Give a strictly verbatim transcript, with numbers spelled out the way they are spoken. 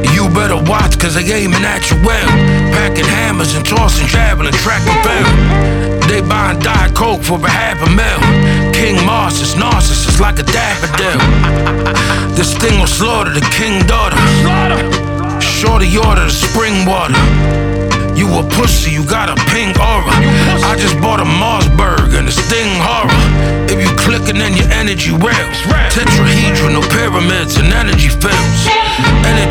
You better watch, cause they aiming at you well. Packing hammers and tossing, javelin, track and field. They buying Diet Coke for a half a mil. King Mars is narcissist like a daffodil. This thing will slaughter the king daughter. Shorty order the spring water. You a pussy, you got a pink aura. I just bought a Marsburg and a Sting horror. If you clicking, then your energy rails. Tetrahedral, no pyramids and energy fields. Energy